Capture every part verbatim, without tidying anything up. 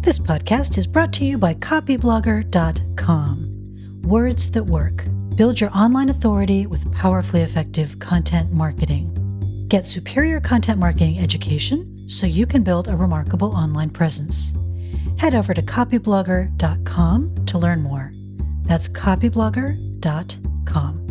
This podcast is brought to you by copyblogger dot com. Words that work. Build your online authority with powerfully effective content marketing. Get superior content marketing education so you can build a remarkable online presence. Head over to copyblogger dot com to learn more. That's copyblogger dot com.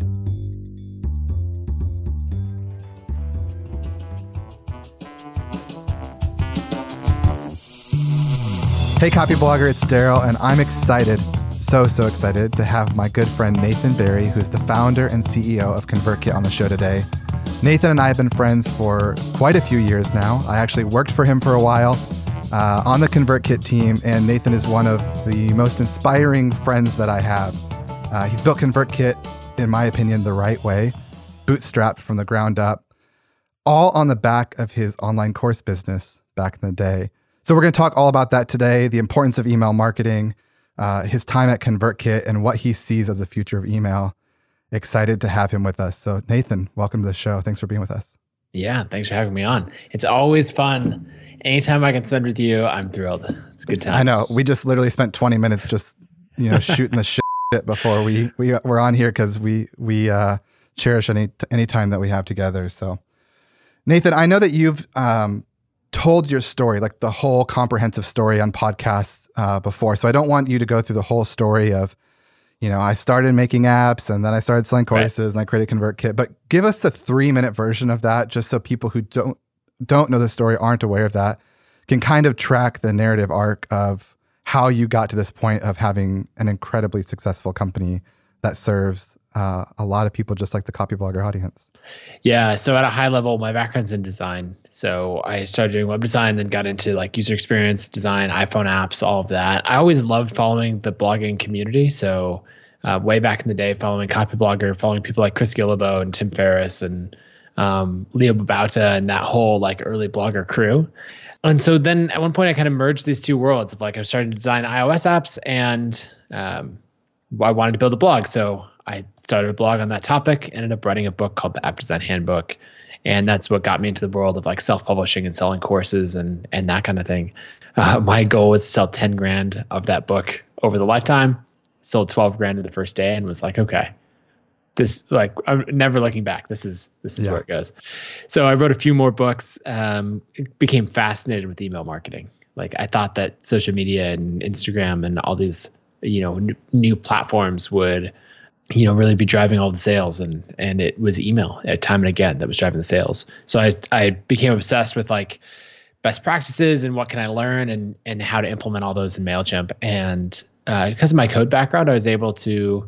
Hey Copyblogger, it's Daryl, and I'm excited, so, so excited to have my good friend Nathan Barry, who's the founder and C E O of ConvertKit, on the show today. Nathan and I have been friends for quite a few years now. I actually worked for him for a while uh, on the ConvertKit team, and Nathan is one of the most inspiring friends that I have. Uh, he's built ConvertKit, in my opinion, the right way, bootstrapped from the ground up, all on the back of his online course business back in the day. So we're going to talk all about that today, the importance of email marketing, uh, his time at ConvertKit, and what he sees as the future of email. Excited to have him with us. So Nathan, welcome to the show. Thanks for being with us. Yeah, thanks for having me on. It's always fun. Anytime I can spend with you, I'm thrilled. It's a good time. I know. We just literally spent twenty minutes just, you know, shooting the shit before we, we we're on here because we, we uh, cherish any, any time that we have together. So Nathan, I know that you've um, told your story, like the whole comprehensive story on podcasts uh, before. So I don't want you to go through the whole story of, you know, I started making apps and then I started selling courses right. and I created ConvertKit, but give us a three minute version of that just so people who don't, don't know the story, aren't aware of that, can kind of track the narrative arc of how you got to this point of having an incredibly successful company that serves uh, a lot of people just like the Copyblogger audience. Yeah. So at a high level, my background's in design. So I started doing web design, then got into like user experience design, iPhone apps, all of that. I always loved following the blogging community. So uh, way back in the day, following Copyblogger, following people like Chris Guillebeau and Tim Ferriss and um, Leo Babauta and that whole like early blogger crew. And so then at one point I kind of merged these two worlds of like I was starting to design iOS apps and um, I wanted to build a blog. So I started a blog on that topic, ended up writing a book called the App Design Handbook. And that's what got me into the world of like self-publishing and selling courses and and that kind of thing. Uh, my goal was to sell ten grand of that book over the lifetime. Sold twelve grand in the first day and was like, okay, this like I'm never looking back. This is this is yeah. where it goes. So I wrote a few more books. Um, became fascinated with email marketing. Like I thought that social media and Instagram and all these you know n- new platforms would you know, really be driving all the sales, and, and it was email at time and again that was driving the sales. So I, I became obsessed with like best practices and what can I learn and, and how to implement all those in MailChimp. And, uh, because of my code background, I was able to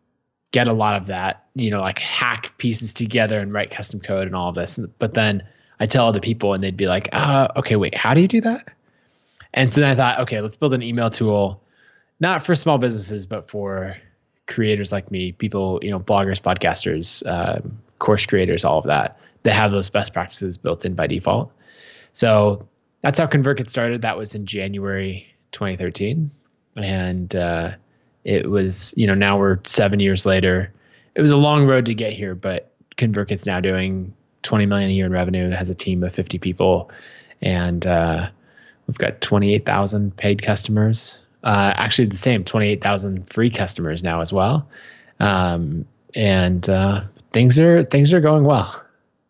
get a lot of that, you know, like hack pieces together and write custom code and all of this. But then I tell other people and they'd be like, uh, okay, wait, how do you do that? And so then I thought, okay, let's build an email tool, not for small businesses, but for creators like me, people, you know, bloggers, podcasters, um, course creators, all of that, that have those best practices built in by default. So that's how ConvertKit started. That was in January twenty thirteen. And uh, it was, you know, now we're seven years later. It was a long road to get here, but ConvertKit's now doing twenty million a year in revenue. It has a team of fifty people. And uh, we've got twenty-eight thousand paid customers. Uh, actually the same, twenty-eight thousand free customers now as well. Um, and uh, things are things are going well.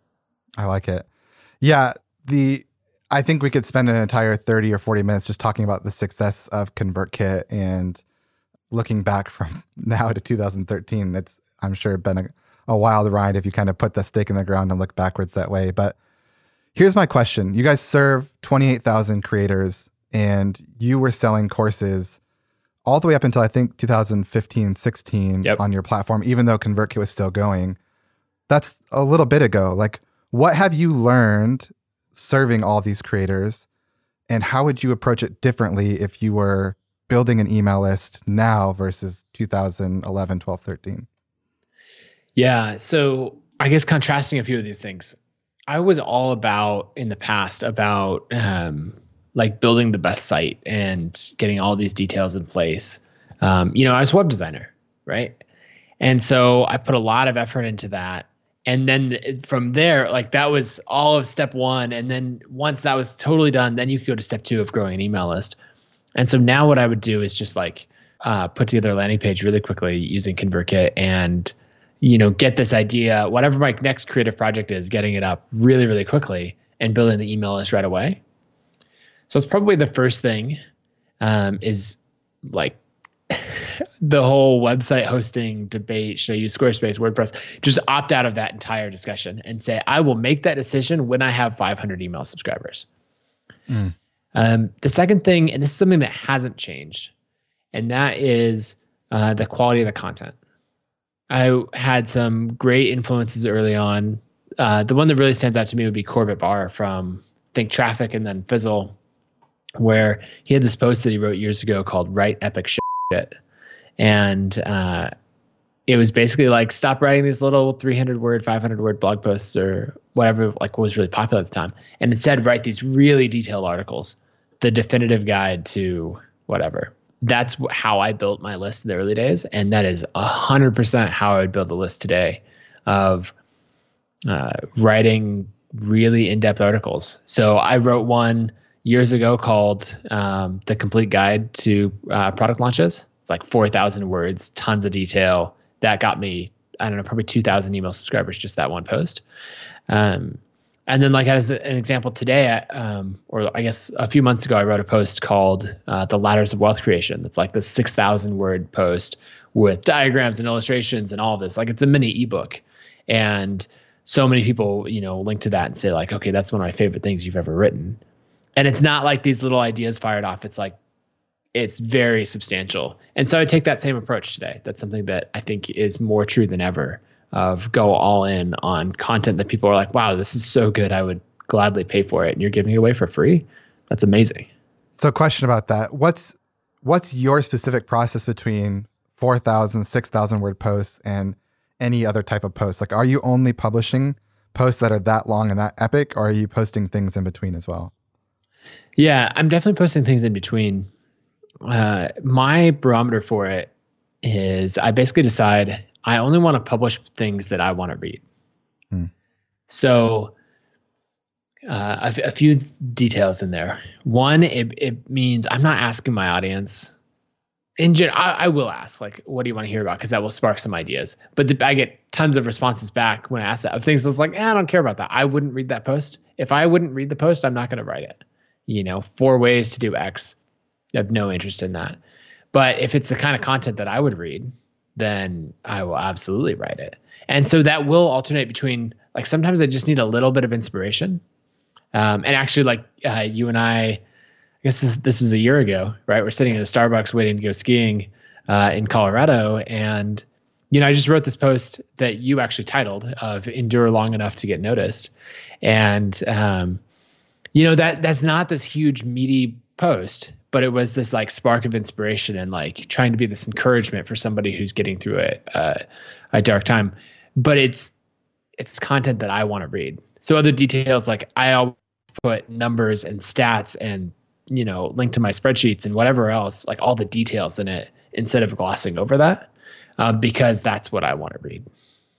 I like it. Yeah, the I think we could spend an entire thirty or forty minutes just talking about the success of ConvertKit and looking back from now to two thousand thirteen. It's, I'm sure, been a, a wild ride if you kind of put the stake in the ground and look backwards that way. But here's my question. You guys serve twenty-eight thousand creators and you were selling courses all the way up until I think two thousand fifteen, sixteen yep. on your platform, even though ConvertKit was still going. That's a little bit ago. Like, what have you learned serving all these creators, and how would you approach it differently if you were building an email list now versus two thousand eleven, twelve, thirteen? Yeah. So I guess contrasting a few of these things, I was all about in the past about, um, like building the best site and getting all these details in place. Um, you know, I was a web designer, right? And so I put a lot of effort into that. And then from there, like that was all of step one. And then once that was totally done, then you could go to step two of growing an email list. And so now what I would do is just like uh, put together a landing page really quickly using ConvertKit and, you know, get this idea, whatever my next creative project is, getting it up really, really quickly and building the email list right away. So it's probably the first thing um, is like the whole website hosting debate. Should I use Squarespace, WordPress? Just opt out of that entire discussion and say, I will make that decision when I have five hundred email subscribers. Mm. Um, the second thing, and this is something that hasn't changed, and that is uh, the quality of the content. I had some great influences early on. Uh, the one that really stands out to me would be Corbett Barr from Think Traffic and then Fizzle, where he had this post that he wrote years ago called Write Epic Shit. And uh, it was basically like, stop writing these little three hundred word, five hundred word blog posts or whatever like was really popular at the time. And instead write these really detailed articles, the definitive guide to whatever. That's how I built my list in the early days. And that is one hundred percent how I would build the list today of uh, writing really in-depth articles. So I wrote one years ago called um, The Complete Guide to uh, Product Launches. It's like four thousand words, tons of detail. That got me, I don't know, probably two thousand email subscribers, just that one post. Um, and then like as an example today, I, um, or I guess a few months ago, I wrote a post called uh, The Ladders of Wealth Creation. That's like the six thousand word post with diagrams and illustrations and all of this. Like it's a mini ebook. And so many people, you know, link to that and say like, okay, that's one of my favorite things you've ever written. And it's not like these little ideas fired off. It's like, it's very substantial. And so I take that same approach today. That's something that I think is more true than ever, of go all in on content that people are like, wow, this is so good. I would gladly pay for it. And you're giving it away for free. That's amazing. So question about that. What's, what's your specific process between four thousand, six thousand word posts and any other type of post? Like, are you only publishing posts that are that long and that epic, or are you posting things in between as well? Yeah, I'm definitely posting things in between. Uh, my barometer for it is I basically decide I only want to publish things that I want to read. Hmm. So uh, a, f- a few details in there. One, it, it means I'm not asking my audience. In general, I, I will ask, like, what do you want to hear about? Because that will spark some ideas. But the, I get tons of responses back when I ask that of things that's like, eh, I don't care about that. I wouldn't read that post. If I wouldn't read the post, I'm not going to write it. You know, four ways to do X. I have no interest in that. But if it's the kind of content that I would read, then I will absolutely write it. And so that will alternate between, like, sometimes I just need a little bit of inspiration. Um, and actually, like uh, you and I, I guess this this was a year ago, right? We're sitting at a Starbucks waiting to go skiing uh, in Colorado. And, you know, I just wrote this post that you actually titled of Endure Long Enough to Get Noticed. And, um, you know, that that's not this huge meaty post, but it was this like spark of inspiration and like trying to be this encouragement for somebody who's getting through a, a, a dark time. But it's it's content that I want to read. So other details, like I always put numbers and stats and, you know, link to my spreadsheets and whatever else, like all the details in it instead of glossing over that, uh, because that's what I want to read.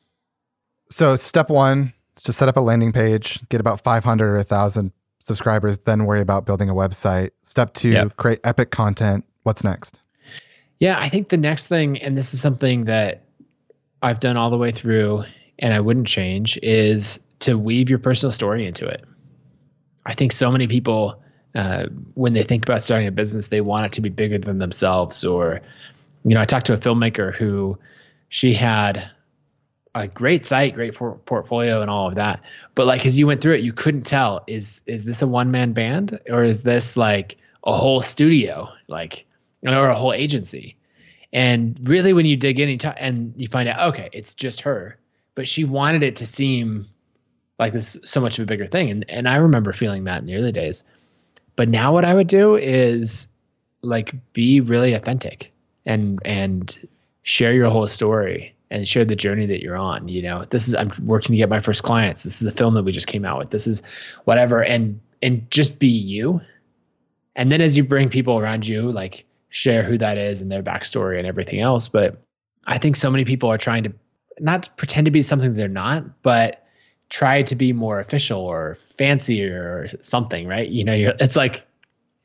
So step one, just set up a landing page, get about five hundred or one thousand subscribers, then worry about building a website. Step two, yep. Create epic content. What's next? Yeah, I think the next thing, and this is something that I've done all the way through and I wouldn't change, is to weave your personal story into it. I think so many people, uh, when they think about starting a business, they want it to be bigger than themselves. Or, you know, I talked to a filmmaker who she had a great site, great por- portfolio and all of that. But like, as you went through it, you couldn't tell, is, is this a one man band or is this like a whole studio, like, you know, or a whole agency? And really when you dig in and, talk, and you find out, okay, it's just her, but she wanted it to seem like this so much of a bigger thing. And, and I remember feeling that in the early days, but now what I would do is like, be really authentic and, and share your whole story and share the journey that you're on. You know, this is, I'm working to get my first clients. This is the film that we just came out with. This is whatever. And, and just be you. And then as you bring people around you, like share who that is and their backstory and everything else. But I think so many people are trying to not pretend to be something they're not, but try to be more official or fancy or something, right? You know, you're, it's like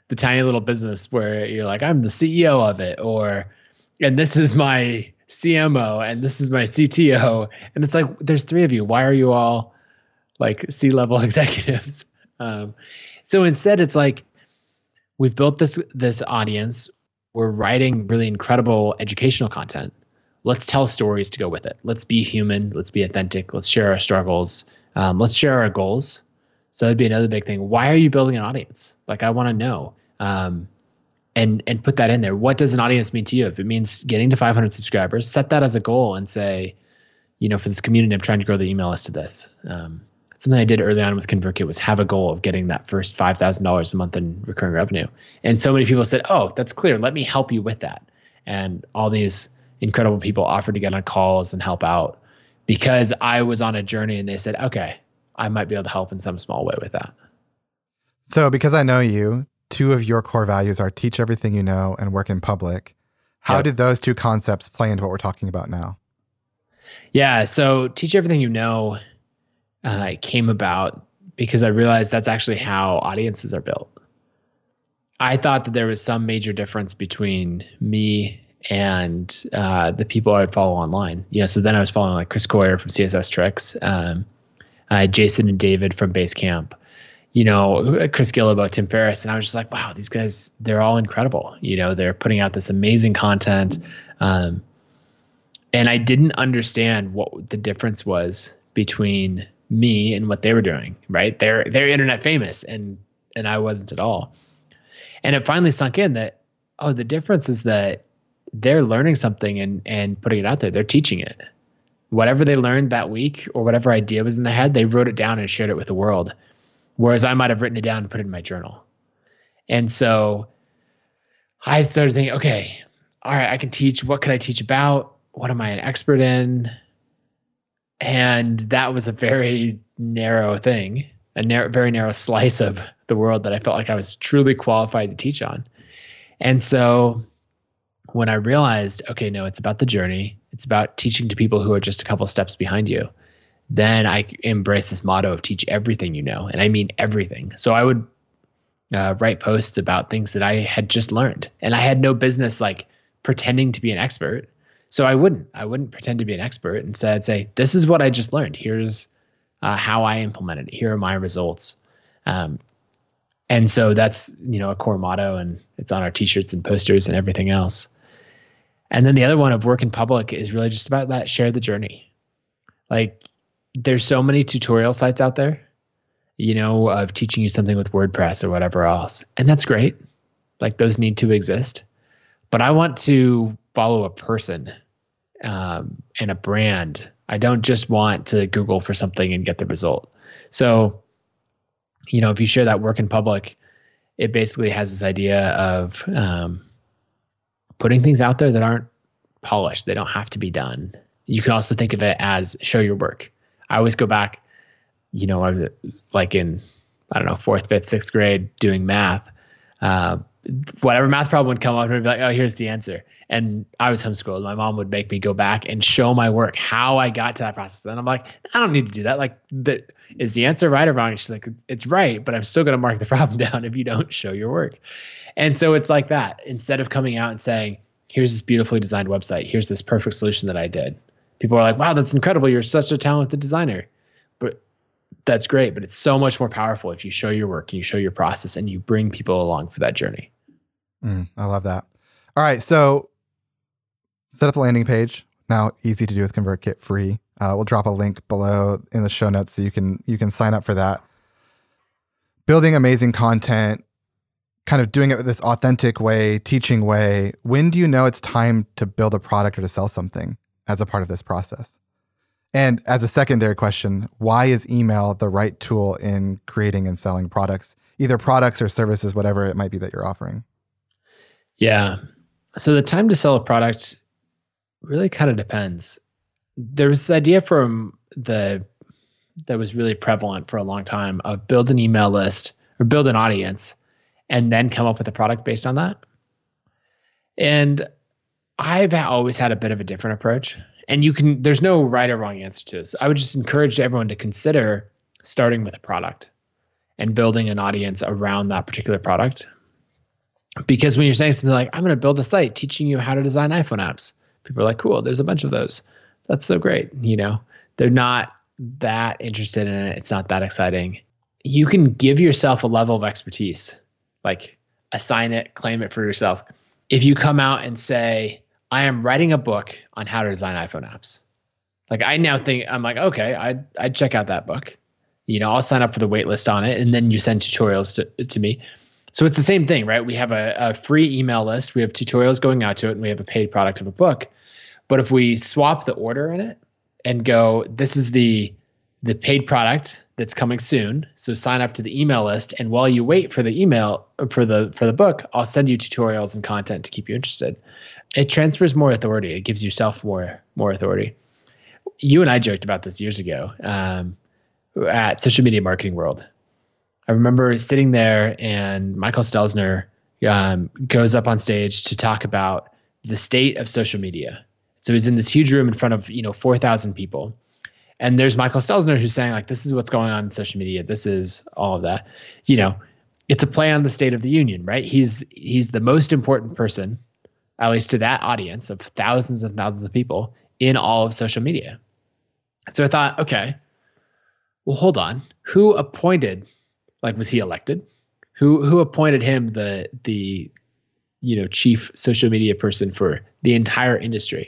the tiny little business where you're like, I'm the C E O of it, or, and this is my C M O and this is my C T O. And it's like, there's three of you. Why are you all like C-level executives? Um, so instead it's like, we've built this, this audience. We're writing really incredible educational content. Let's tell stories to go with it. Let's be human. Let's be authentic. Let's share our struggles. Um, let's share our goals. So that'd be another big thing. Why are you building an audience? Like, I want to know, um, and and put that in there. What does an audience mean to you? If it means getting to five hundred subscribers, set that as a goal and say, you know, for this community, I'm trying to grow the email list to this. Um, something I did early on with ConvertKit was have a goal of getting that first five thousand dollars a month in recurring revenue. And so many people said, oh, that's clear. Let me help you with that. And all these incredible people offered to get on calls and help out because I was on a journey, and they said, okay, I might be able to help in some small way with that. So because I know you, two of your core values are teach everything you know and work in public. How yep. did those two concepts play into what we're talking about now? Yeah. So teach everything you know uh, came about because I realized that's actually how audiences are built. I thought that there was some major difference between me and uh, the people I would follow online. You know, so then I was following like Chris Coyier from C S S Tricks, um, uh, Jason and David from Basecamp, you know, Chris Gillibo, Tim Ferriss. And I was just like, wow, these guys, they're all incredible. You know, they're putting out this amazing content. Um, and I didn't understand what the difference was between me and what they were doing, right? They're, they're internet famous and, and I wasn't at all. And it finally sunk in that, oh, the difference is that they're learning something and, and putting it out there. They're teaching it. Whatever they learned that week or whatever idea was in their head, they wrote it down and shared it with the world. Whereas I might have written it down and put it in my journal. And so I started thinking, okay, all right, I can teach. What can I teach about? What am I an expert in? And that was a very narrow thing, a narrow, very narrow slice of the world that I felt like I was truly qualified to teach on. And so when I realized, okay, no, it's about the journey. It's about teaching to people who are just a couple steps behind you. Then I embraced this motto of teach everything you know. And I mean everything. So I would uh, write posts about things that I had just learned. And I had no business like pretending to be an expert. So I wouldn't. I wouldn't pretend to be an expert. Instead, I'd say, this is what I just learned. Here's uh, how I implemented it. Here are my results. Um, and so that's, you know, a core motto, and it's on our t-shirts and posters and everything else. And then the other one of work in public is really just about that, share the journey. Like, there's so many tutorial sites out there, you know, of teaching you something with WordPress or whatever else. And that's great. Like, those need to exist. But I want to follow a person um, and a brand. I don't just want to Google for something and get the result. So, you know, if you share that work in public, it basically has this idea of um, putting things out there that aren't polished. They don't have to be done. You can also think of it as show your work. I always go back, you know, I was like in, I don't know, fourth, fifth, sixth grade doing math. Uh, whatever math problem would come up, and I'd be like, oh, here's the answer. And I was homeschooled. My mom would make me go back and show my work, how I got to that process. And I'm like, I don't need to do that. Like, the, is the answer right or wrong? And she's like, it's right, but I'm still going to mark the problem down if you don't show your work. And so it's like that. Instead of coming out and saying, here's this beautifully designed website, here's this perfect solution that I did. People are like, wow, that's incredible. You're such a talented designer. But that's great. But it's so much more powerful if you show your work and you show your process and you bring people along for that journey. Mm, I love that. All right. So set up a landing page. Now, easy to do with ConvertKit, free. Uh, we'll drop a link below in the show notes so you can you can sign up for that. Building amazing content, kind of doing it this authentic way, teaching way. When do you know it's time to build a product or to sell something as a part of this process? And as a secondary question, why is email the right tool in creating and selling products, either products or services, whatever it might be that you're offering? Yeah. So the time to sell a product really kind of depends. There was this idea from the that was really prevalent for a long time of build an email list or build an audience and then come up with a product based on that. And I've always had a bit of a different approach. And you can, there's no right or wrong answer to this. I would just encourage everyone to consider starting with a product and building an audience around that particular product. Because when you're saying something like, I'm going to build a site teaching you how to design iPhone apps, people are like, cool, there's a bunch of those. That's so great. You know, they're not that interested in it. It's not that exciting. You can give yourself a level of expertise, like assign it, claim it for yourself. If you come out and say, I am writing a book on how to design iPhone apps. Like I now think, I'm like, okay, I'd, I'd check out that book. You know, I'll sign up for the wait list on it, and then you send tutorials to, to me. So it's the same thing, right? We have a, a free email list. We have tutorials going out to it, and we have a paid product of a book. But if we swap the order in it and go, this is the the paid product that's coming soon, so sign up to the email list, and while you wait for the email for the for the book, I'll send you tutorials and content to keep you interested. It transfers more authority. It gives yourself more more authority. You and I joked about this years ago um, at Social Media Marketing World. I remember sitting there, and Michael Stelzner um, goes up on stage to talk about the state of social media. So he's in this huge room in front of, you know, four thousand people. And there's Michael Stelzner who's saying, like, this is what's going on in social media. This is all of that. You know, it's a play on the State of the Union, right? He's he's the most important person, at least to that audience of thousands and thousands of people in all of social media. So I thought, okay, well, hold on. Who appointed, like, was he elected? Who who appointed him the the you know chief social media person for the entire industry?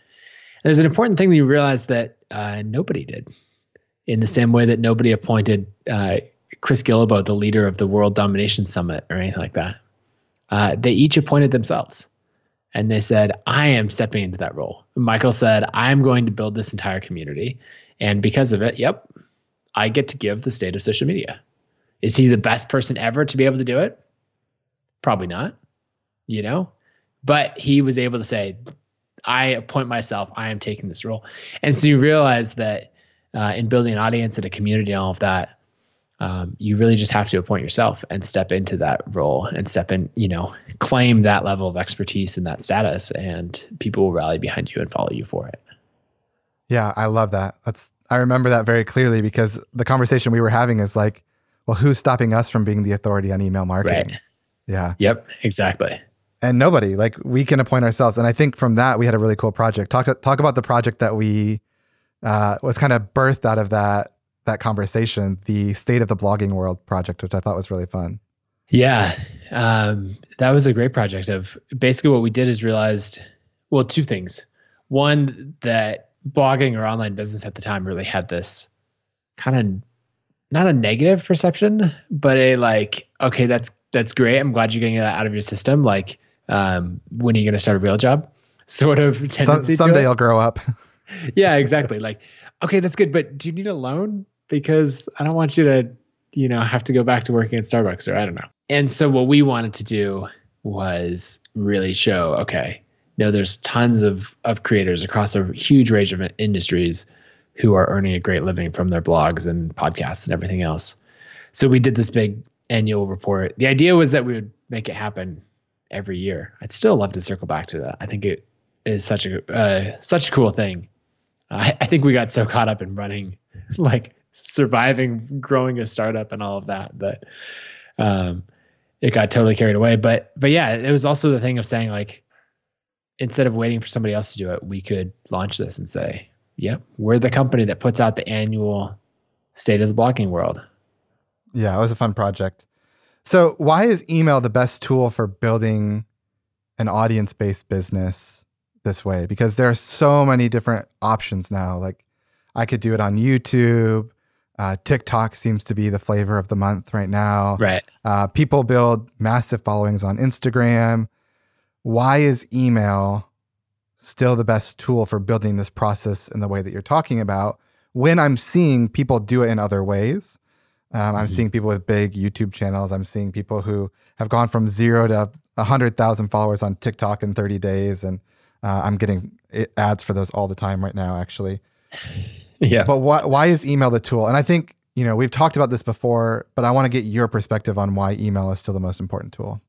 And there's an important thing that you realize that uh, nobody did, in the same way that nobody appointed uh, Chris Guillebeau the leader of the World Domination Summit or anything like that. Uh, they each appointed themselves, and they said, I am stepping into that role. Michael said, I'm going to build this entire community, and because of it, yep, I get to give the state of social media. Is he the best person ever to be able to do it? Probably not, you know, but he was able to say, I appoint myself, I am taking this role. And so you realize that uh, in building an audience and a community and all of that, um, you really just have to appoint yourself and step into that role and step in, you know, claim that level of expertise and that status, and people will rally behind you and follow you for it. Yeah, I love that. That's, I remember that very clearly, because the conversation we were having is like, well, who's stopping us from being the authority on email marketing? Right. Yeah. Yep, exactly. And nobody, like, we can appoint ourselves. And I think from that, we had a really cool project. Talk talk about the project that we uh, was kind of birthed out of that that conversation, the State of the Blogging World project, which I thought was really fun. Yeah, um, that was a great project. Of basically what we did is realized, well, two things. One, that blogging or online business at the time really had this kind of not a negative perception, but a like, okay, that's that's great. I'm glad you're getting that out of your system. Like, um, when are you going to start a real job? Sort of tendency. Some, someday you'll grow up. Yeah, exactly. Like, okay, that's good, but do you need a loan? Because I don't want you to, you know, have to go back to working at Starbucks, or I don't know. And so what we wanted to do was really show, okay, no, there's tons of of creators across a huge range of industries who are earning a great living from their blogs and podcasts and everything else. So we did this big annual report. The idea was that we would make it happen every year. I'd still love to circle back to that. I think it is such a uh, such a cool thing. Uh, I think we got so caught up in running, like surviving, growing a startup and all of that, that um, it got totally carried away. But but yeah, it was also the thing of saying, like, instead of waiting for somebody else to do it, we could launch this and say, yep, we're the company that puts out the annual State of the Blogging World. Yeah, it was a fun project. So why is email the best tool for building an audience-based business this way? Because there are so many different options now. Like, I could do it on YouTube. Uh, TikTok seems to be the flavor of the month right now. Right. Uh, people build massive followings on Instagram. Why is email still the best tool for building this process in the way that you're talking about, when I'm seeing people do it in other ways? Um, I'm mm-hmm. seeing people with big YouTube channels. I'm seeing people who have gone from zero to one hundred thousand followers on TikTok in thirty days. And uh, I'm getting ads for those all the time right now, actually. Yeah. But why, why is email the tool? And I think, you know, we've talked about this before, but I want to get your perspective on why email is still the most important tool.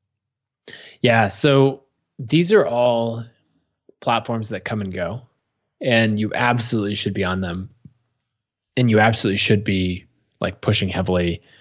Yeah. So these are all platforms that come and go, and you absolutely should be on them. And you absolutely should be like pushing heavily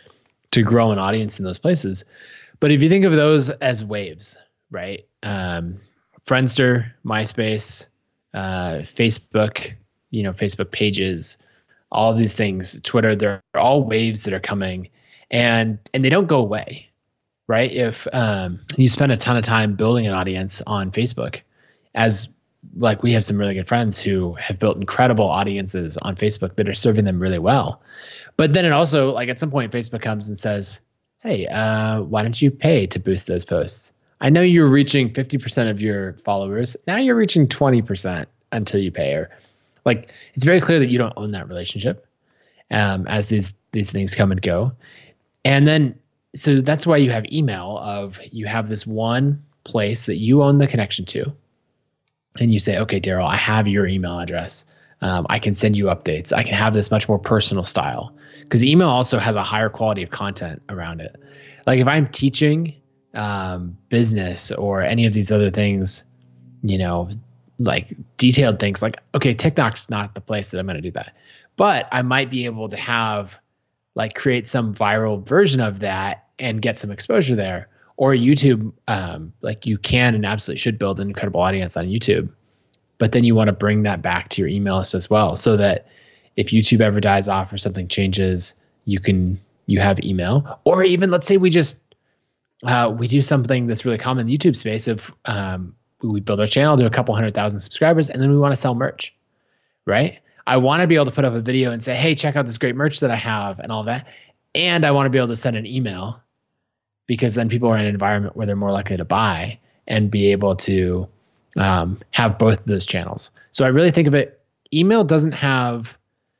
to grow an audience in those places. But if you think of those as waves, right? Um, Friendster, MySpace, uh, Facebook, you know, Facebook pages, all of these things, Twitter, they're all waves that are coming, and and they don't go away, right? If um, you spend a ton of time building an audience on Facebook, as like we have some really good friends who have built incredible audiences on Facebook that are serving them really well. But then it also, like at some point, Facebook comes and says, hey, uh, why don't you pay to boost those posts? I know you're reaching fifty percent of your followers. Now you're reaching twenty percent until you pay. Or like, it's very clear that you don't own that relationship um, as these, these things come and go. And then, so that's why you have email of, you have this one place that you own the connection to. And you say, okay, Daryl, I have your email address. Um, I can send you updates. I can have this much more personal style, because email also has a higher quality of content around it. Like if I'm teaching um, business or any of these other things, you know, like detailed things, like, okay, TikTok's not the place that I'm going to do that, but I might be able to have like create some viral version of that and get some exposure there. Or YouTube, um, like you can and absolutely should build an incredible audience on YouTube, but then you want to bring that back to your email list as well, so that if YouTube ever dies off or something changes, you can you have email. Or even let's say we just uh, we do something that's really common in the YouTube space of um, we build our channel to a couple hundred thousand subscribers, and then we want to sell merch, right? I want to be able to put up a video and say, hey, check out this great merch that I have and all that, and I want to be able to send an email, because then people are in an environment where they're more likely to buy and be able to um, have both of those channels. So I really think of it, email doesn't have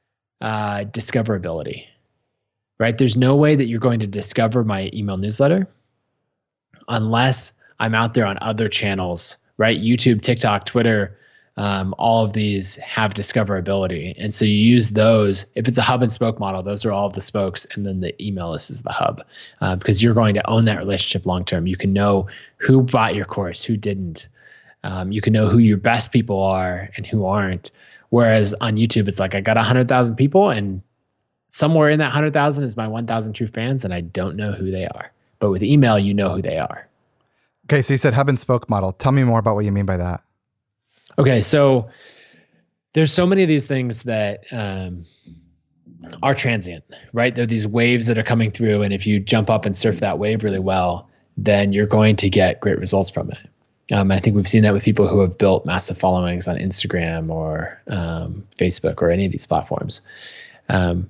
uh, discoverability, right? There's no way that you're going to discover my email newsletter unless I'm out there on other channels, right? YouTube, TikTok, Twitter, um, all of these have discoverability. And so you use those. If it's a hub and spoke model, those are all of the spokes, and then the email list is the hub, uh, because you're going to own that relationship long term. You can know who bought your course, who didn't. Um, you can know who your best people are and who aren't. Whereas on YouTube, it's like I got one hundred thousand people, and somewhere in that one hundred thousand is my one thousand true fans, and I don't know who they are. But with email, you know who they are. Okay, so you said hub and spoke model. Tell me more about what you mean by that. Okay, so there's so many of these things that um, are transient, right? There are these waves that are coming through, and if you jump up and surf that wave really well, then you're going to get great results from it. Um, and I think we've seen that with people who have built massive followings on Instagram or um, Facebook or any of these platforms. Um,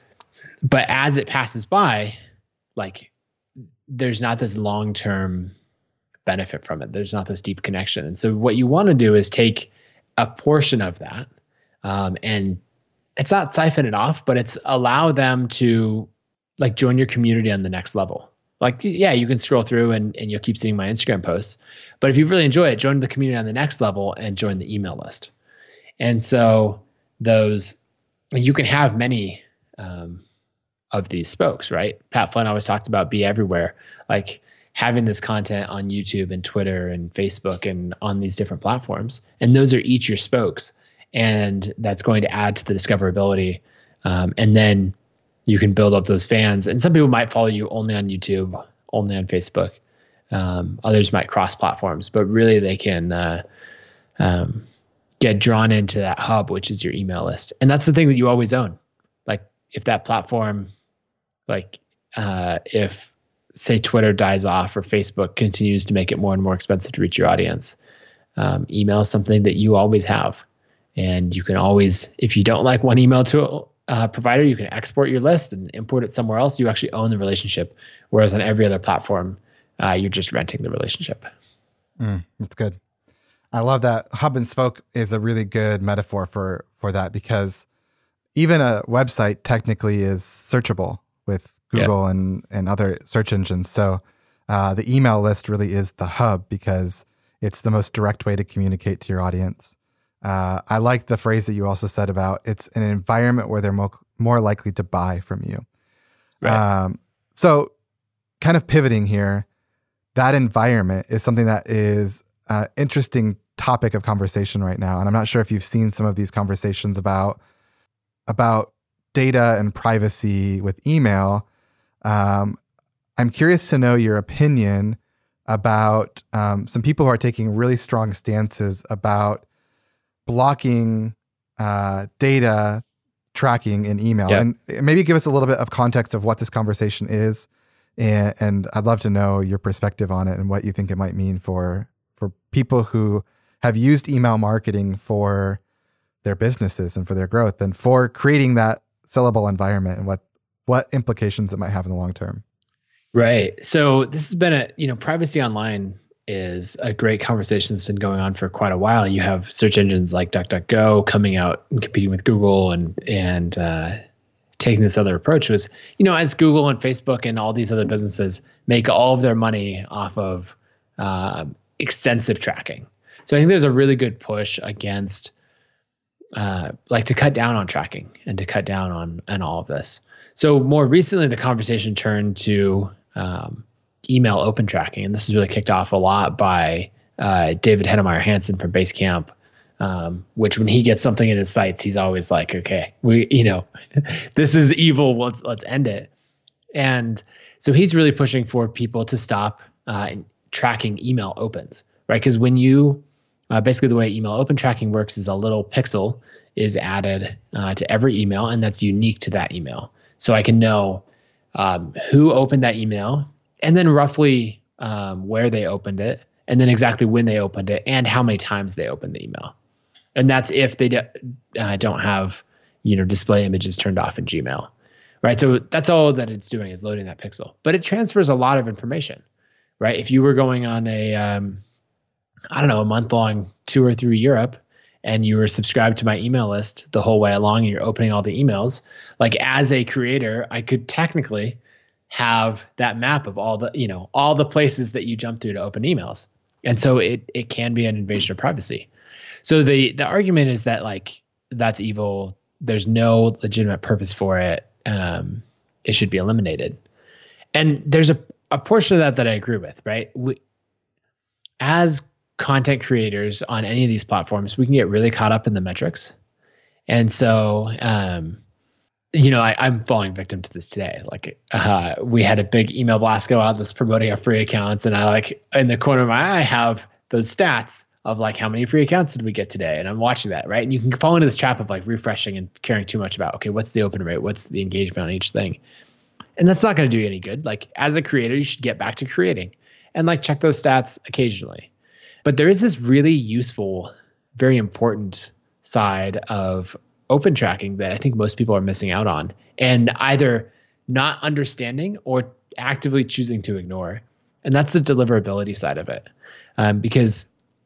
but as it passes by, like there's not this long-term benefit from it. There's not this deep connection. And so what you want to do is take a portion of that um, and it's not siphon it off, but it's allow them to like join your community on the next level. Like, yeah, you can scroll through and, and you'll keep seeing my Instagram posts, but if you really enjoy it, join the community on the next level and join the email list. And so those, you can have many um, of these spokes, right? Pat Flynn always talked about be everywhere. Like, having this content on YouTube and Twitter and Facebook and on these different platforms. And those are each your spokes. And that's going to add to the discoverability. Um, and then you can build up those fans. And some people might follow you only on YouTube, only on Facebook. Um, others might cross platforms, but really they can uh, um, get drawn into that hub, which is your email list. And that's the thing that you always own. Like if that platform, like uh, if, say Twitter dies off or Facebook continues to make it more and more expensive to reach your audience, um, email is something that you always have. And you can always, if you don't like one email to uh, provider, you can export your list and import it somewhere else. You actually own the relationship. Whereas on every other platform, uh, you're just renting the relationship. Mm, that's good. I love that. Hub and spoke is a really good metaphor for, for that, because even a website technically is searchable with Google yep. and, and other search engines. So uh, the email list really is the hub because it's the most direct way to communicate to your audience. Uh, I like the phrase that you also said about it's an environment where they're mo- more likely to buy from you. Right. Um, so kind of pivoting here, that environment is something that is an interesting topic of conversation right now. And I'm not sure if you've seen some of these conversations about, about data and privacy with email. Um, I'm curious to know your opinion about um, some people who are taking really strong stances about blocking uh, data tracking in email. Yep. And maybe give us a little bit of context of what this conversation is. And, and I'd love to know your perspective on it and what you think it might mean for, for people who have used email marketing for their businesses and for their growth and for creating that sellable environment and what, what implications it might have in the long term. Right. So this has been a, you know, privacy online is a great conversation that's been going on for quite a while. You have search engines like DuckDuckGo coming out and competing with Google and, and, uh, taking this other approach was, you know, as Google and Facebook and all these other businesses make all of their money off of, uh, extensive tracking. So I think there's a really good push against, uh, like to cut down on tracking and to cut down on, on all of this. So more recently, the conversation turned to um, email open tracking, and this was really kicked off a lot by uh, David Heinemeier Hansson from Basecamp, um, which when he gets something in his sites, he's always like, "Okay, we, you know, this is evil. Let's let's end it." And so he's really pushing for people to stop uh, tracking email opens, right? Because when you uh, basically the way email open tracking works is a little pixel is added uh, to every email, and that's unique to that email. So I can know um, who opened that email and then roughly um, where they opened it and then exactly when they opened it and how many times they opened the email. And that's if they do, uh, don't have, you know, display images turned off in Gmail, right? So that's all that it's doing is loading that pixel. But it transfers a lot of information, right? If you were going on a, um, I don't know, a month-long tour through Europe, and you were subscribed to my email list the whole way along and you're opening all the emails, like as a creator, I could technically have that map of all the, you know, all the places that you jump through to open emails. And so it it can be an invasion of privacy. So the the argument is that like that's evil. There's no legitimate purpose for it. Um, it should be eliminated. And there's a, a portion of that that I agree with, right? We, as content creators on any of these platforms, we can get really caught up in the metrics. And so, um, you know, I, I'm falling victim to this today. Like uh, we had a big email blast go out that's promoting our free accounts. And I like in the corner of my eye have those stats of like how many free accounts did we get today? And I'm watching that, right? And you can fall into this trap of like refreshing and caring too much about, okay, what's the open rate? What's the engagement on each thing? And that's not going to do you any good. Like as a creator, you should get back to creating and like check those stats occasionally. But there is this really useful, very important side of open tracking that I think most people are missing out on and either not understanding or actively choosing to ignore. And that's the deliverability side of it. Um, because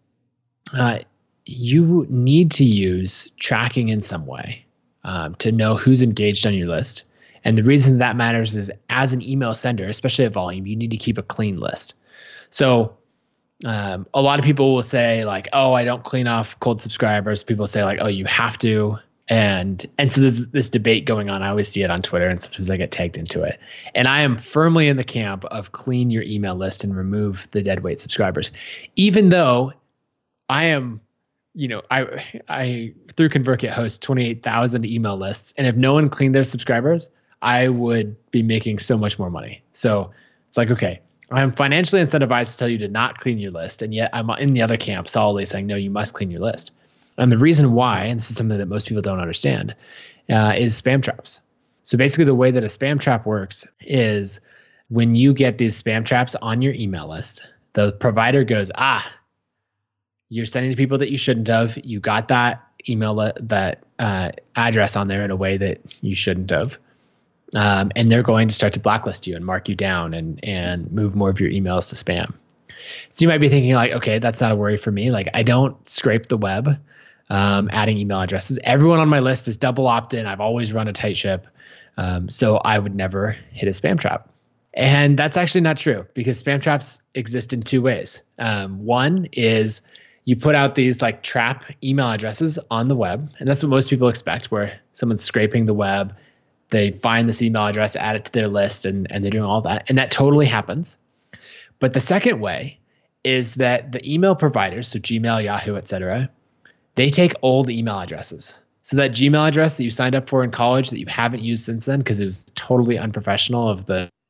uh, you need to use tracking in some way um, to know who's engaged on your list. And the reason that matters is as an email sender, especially at volume, you need to keep a clean list. So Um, a lot of people will say like, oh, I don't clean off cold subscribers. People say like, oh, you have to. And and so there's this debate going on. I always see it on Twitter and sometimes I get tagged into it. And I am firmly in the camp of clean your email list and remove the deadweight subscribers. Even though I am, you know, I I through ConvertKit host twenty-eight thousand email lists. And if no one cleaned their subscribers, I would be making so much more money. So it's like, okay, I'm financially incentivized to tell you to not clean your list. And yet I'm in the other camp solidly saying, no, you must clean your list. And the reason why, and this is something that most people don't understand, uh, is spam traps. So basically the way that a spam trap works is when you get these spam traps on your email list, the provider goes, ah, you're sending to people that you shouldn't have. You got that email, that uh, address on there in a way that you shouldn't have. Um, and they're going to start to blacklist you and mark you down and and move more of your emails to spam. So you might be thinking like, okay, that's not a worry for me. Like I don't scrape the web um, adding email addresses. Everyone on my list is double opt-in. I've always run a tight ship. Um, so I would never hit a spam trap. And that's actually not true because spam traps exist in two ways. Um, one is you put out these like trap email addresses on the web. And that's what most people expect, where someone's scraping the web. They find this email address, add it to their list, and, and they're doing all that. And that totally happens. But the second way is that the email providers, so Gmail, Yahoo, et cetera, they take old email addresses. So that Gmail address that you signed up for in college that you haven't used since then because it was totally unprofessional of the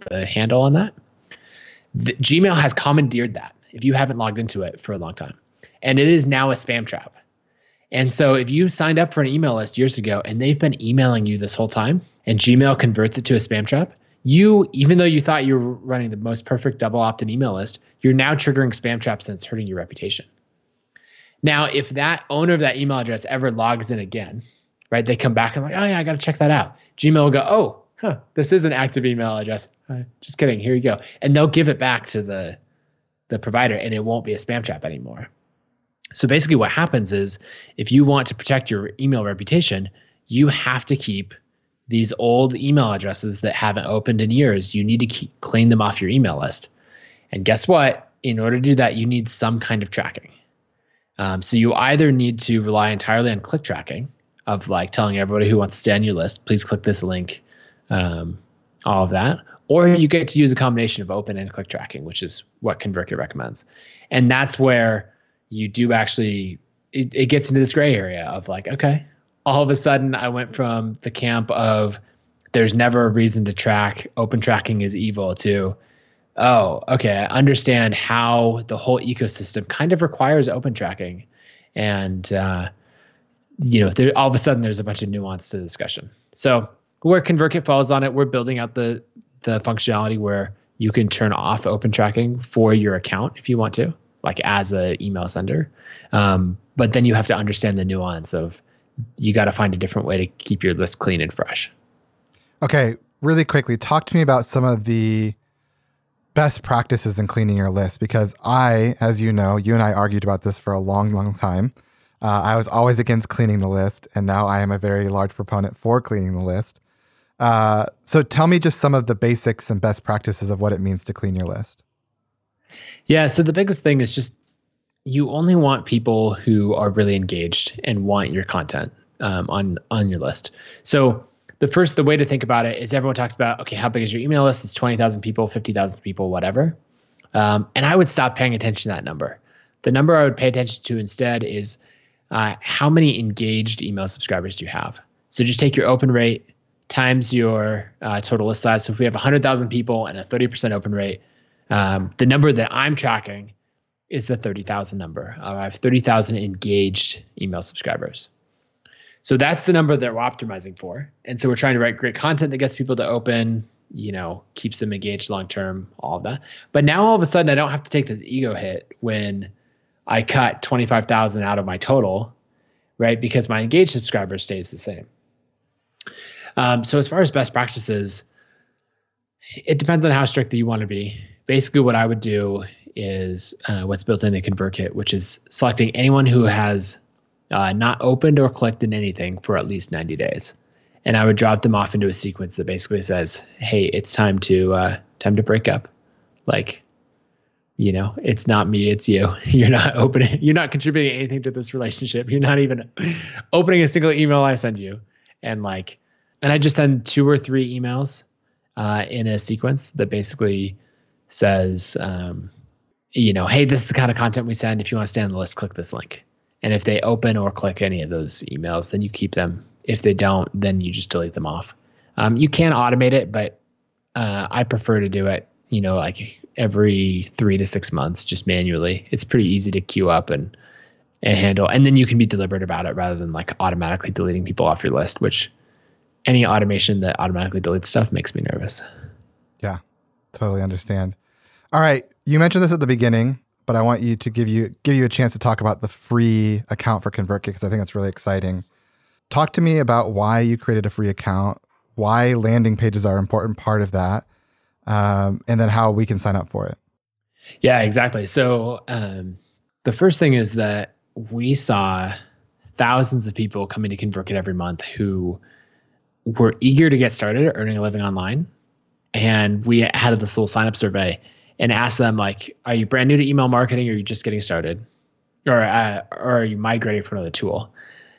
the handle on that. The, Gmail has commandeered that if you haven't logged into it for a long time. And it is now a spam trap. And so if you signed up for an email list years ago and they've been emailing you this whole time and Gmail converts it to a spam trap, you, even though you thought you were running the most perfect double opt-in email list, you're now triggering spam traps and it's hurting your reputation. Now, if that owner of that email address ever logs in again, right, they come back and like, oh yeah, I got to check that out. Gmail will go, oh, huh, this is an active email address. Uh, just kidding, here you go. And they'll give it back to the, the provider and it won't be a spam trap anymore. So basically what happens is if you want to protect your email reputation, you have to keep these old email addresses that haven't opened in years. You need to keep, clean them off your email list. And guess what? In order to do that, you need some kind of tracking. Um, so you either need to rely entirely on click tracking of like telling everybody who wants to stay on your list, please click this link, um, all of that. Or you get to use a combination of open and click tracking, which is what ConvertKit recommends. And that's where you do actually, it, it gets into this gray area of like, okay, all of a sudden I went from the camp of there's never a reason to track, open tracking is evil, to, oh, okay, I understand how the whole ecosystem kind of requires open tracking. And, uh, you know, there, all of a sudden there's a bunch of nuance to the discussion. So where ConvertKit falls on it, we're building out the, the functionality where you can turn off open tracking for your account if you want to, like as an email sender. Um, but then you have to understand the nuance of you got to find a different way to keep your list clean and fresh. Okay, really quickly, talk to me about some of the best practices in cleaning your list, because I, as you know, you and I argued about this for a long, long time. Uh, I was always against cleaning the list, and now I am a very large proponent for cleaning the list. Uh, so tell me just some of the basics and best practices of what it means to clean your list. Yeah, so the biggest thing is just you only want people who are really engaged and want your content um, on on your list. So the first, the way to think about it is everyone talks about, okay, how big is your email list? It's twenty thousand people, fifty thousand people, whatever. Um, and I would stop paying attention to that number. The number I would pay attention to instead is uh, how many engaged email subscribers do you have? So just take your open rate times your uh, total list size. So if we have one hundred thousand people and a thirty percent open rate, um, the number that I'm tracking is the thirty thousand number. Uh, I have thirty thousand engaged email subscribers. So that's the number that we're optimizing for. And so we're trying to write great content that gets people to open, you know, keeps them engaged long-term, all of that. But now all of a sudden I don't have to take this ego hit when I cut twenty-five thousand out of my total, right? Because my engaged subscriber stays the same. Um, so as far as best practices, it depends on how strict you want to be. Basically what I would do is uh, what's built into ConvertKit, which is selecting anyone who has uh, not opened or clicked in anything for at least ninety days. And I would drop them off into a sequence that basically says, hey, it's time to uh, time to break up. Like, you know, it's not me, it's you. You're not opening, you're not contributing anything to this relationship. You're not even opening a single email I send you. And like, and I just send two or three emails uh, in a sequence that basically says, um, you know, hey, this is the kind of content we send. If you want to stay on the list, click this link. And if they open or click any of those emails, then you keep them. If they don't, then you just delete them off. Um, you can automate it, but uh, I prefer to do it, you know, like every three to six months, just manually. It's pretty easy to queue up and and handle. And then you can be deliberate about it rather than like automatically deleting people off your list, which any automation that automatically deletes stuff makes me nervous. Yeah, totally understand. All right. You mentioned this at the beginning, but I want you to give you give you a chance to talk about the free account for ConvertKit because I think it's really exciting. Talk to me about why you created a free account, why landing pages are an important part of that, um, and then how we can sign up for it. Yeah, exactly. So um, the first thing is that we saw thousands of people coming to ConvertKit every month who were eager to get started earning a living online. And we had this little sign up survey and asked them, like, are you brand new to email marketing or are you just getting started? Or, uh, or are you migrating for another tool?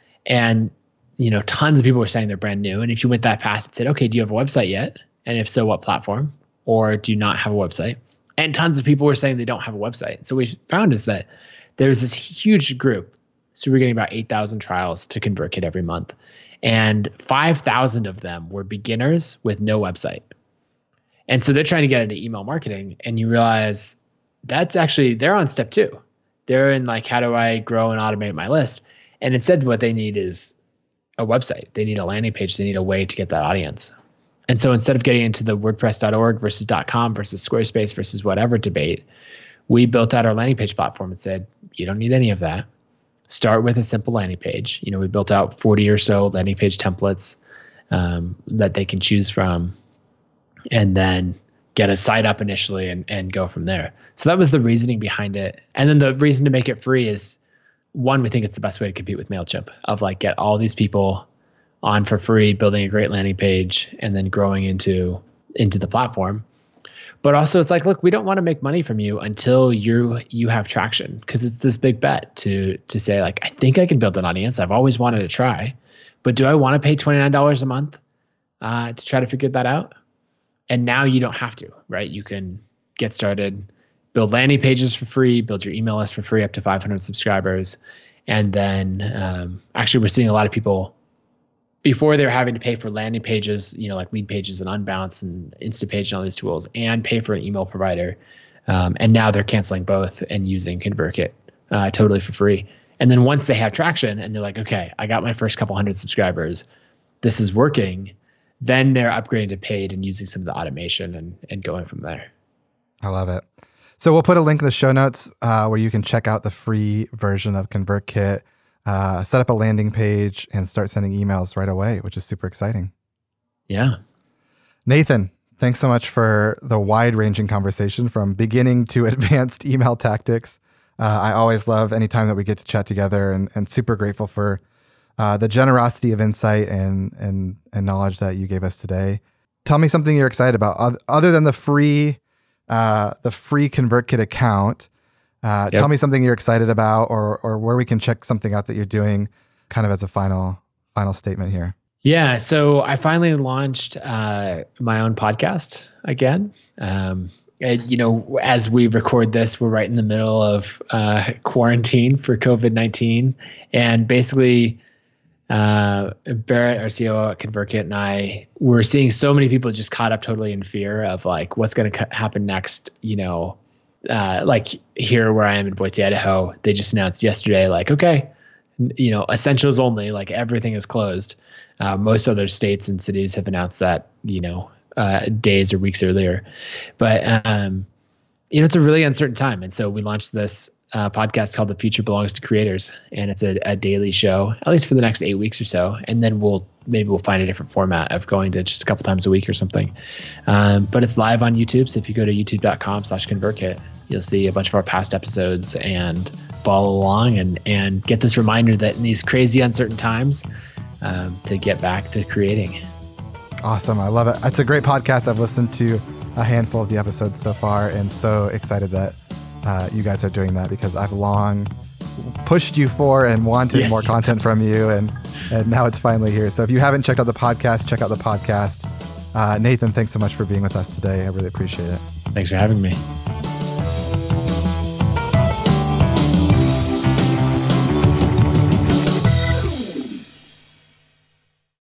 And you know, tons of people were saying they're brand new. And if you went that path and said, okay, do you have a website yet? And if so, what platform? Or do you not have a website? And tons of people were saying they don't have a website. So what we found is that there's this huge group. So we're getting about eight thousand trials to ConvertKit every month. And five thousand of them were beginners with no website. And so they're trying to get into email marketing, and you realize that's actually, they're on step two. They're in like, how do I grow and automate my list? And instead what they need is a website. They need a landing page. They need a way to get that audience. And so instead of getting into the WordPress dot org versus .com versus Squarespace versus whatever debate, we built out our landing page platform and said, you don't need any of that. Start with a simple landing page. You know, we built out forty or so landing page templates um, that they can choose from, and then get a site up initially and, and go from there. So that was the reasoning behind it. And then the reason to make it free is, one, we think it's the best way to compete with MailChimp, of like get all these people on for free, building a great landing page, and then growing into into the platform. But also it's like, look, we don't want to make money from you until you you have traction, because it's this big bet to to say like, I think I can build an audience. I've always wanted to try, but do I want to pay twenty-nine dollars a month uh, to try to figure that out? And now you don't have to, right? You can get started, build landing pages for free, build your email list for free up to five hundred subscribers. And then um, actually we're seeing a lot of people, before they're having to pay for landing pages, you know, like Lead Pages and Unbounce and Instapage and all these tools, and pay for an email provider. Um, and now they're canceling both and using ConvertKit uh, totally for free. And then once they have traction and they're like, okay, I got my first couple hundred subscribers, this is working, then they're upgrading to paid and using some of the automation and, and going from there. I love it. So we'll put a link in the show notes uh, where you can check out the free version of ConvertKit, uh, set up a landing page, and start sending emails right away, which is super exciting. Yeah. Nathan, thanks so much for the wide-ranging conversation from beginning to advanced email tactics. Uh, I always love any time that we get to chat together, and, and super grateful for uh, the generosity of insight and, and, and knowledge that you gave us today. Tell me something you're excited about other than the free uh, the free ConvertKit account. Uh, yep. Tell me something you're excited about, or or where we can check something out that you're doing, kind of as a final final statement here. Yeah, so I finally launched uh, my own podcast again. Um, and, you know, as we record this, we're right in the middle of uh, quarantine for COVID nineteen, and basically, uh, Barrett, our C O O at ConvertKit, and I were seeing so many people just caught up totally in fear of like what's going to happen next. You know, uh, like here where I am in Boise, Idaho, they just announced yesterday, like, okay, you know, essentials only, like everything is closed. Uh, most other states and cities have announced that, you know, uh, days or weeks earlier. But, um, you know, it's a really uncertain time. And so we launched this uh, podcast called The Future Belongs to Creators. And it's a, a daily show, at least for the next eight weeks or so. And then we'll maybe we'll find a different format of going to just a couple times a week or something. Um, but it's live on YouTube. So if you go to youtube.com slash ConvertKit, you'll see a bunch of our past episodes and follow along and, and get this reminder that in these crazy uncertain times, Um, to get back to creating. Awesome. I love it. It's a great podcast. I've listened to a handful of the episodes so far, and so excited that uh, you guys are doing that, because I've long pushed you for and wanted yes, more content from you, and, and now it's finally here. So if you haven't checked out the podcast, check out the podcast. Uh, Nathan, thanks so much for being with us today. I really appreciate it. Thanks for having me.